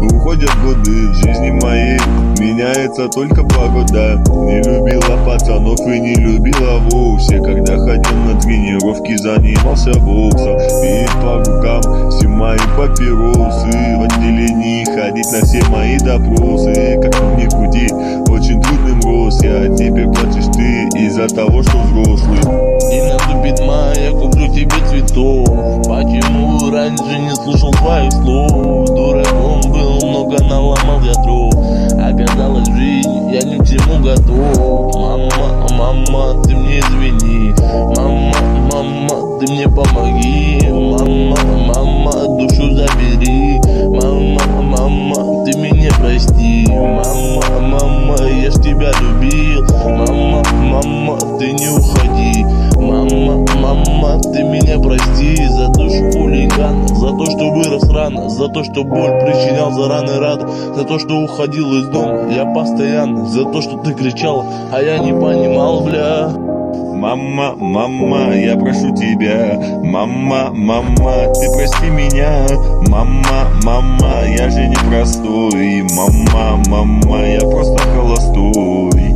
Уходят годы в жизни моей, меняется только погода. Не любила пацанов и не любила вовсе, когда ходил на тренировки, занимался боксом. И по рукам все мои папиросы, в отделении ходить на все мои допросы. Как ни крути, очень трудным рос я, теперь плачешь ты из-за того, что взрослый. И наступит май, я куплю тебе цветов. Почему раньше не слушал твоих слов? Дураком был, много наломал я дров. Оказалось, в жизни я ни к чему готов. Мама, мама, ты мне извини. Мама, мама, ты мне помоги. Мама, мама, душу забери. Мама, мама, ты меня прости. Мама, мама, я ж тебя любил. Мама, мама, ты не уходи. Мама, мама, ты меня прости за душу хулигана, за то, что вырос рано, за то, что боль причинял за раны рад, за то, что уходил из дома я постоянно, за то, что ты кричал, а я не понимал, бля. Мама, мама, я прошу тебя. Мама, мама, ты прости меня. Мама, мама, я же не простой. Мама, мама, я просто холостой.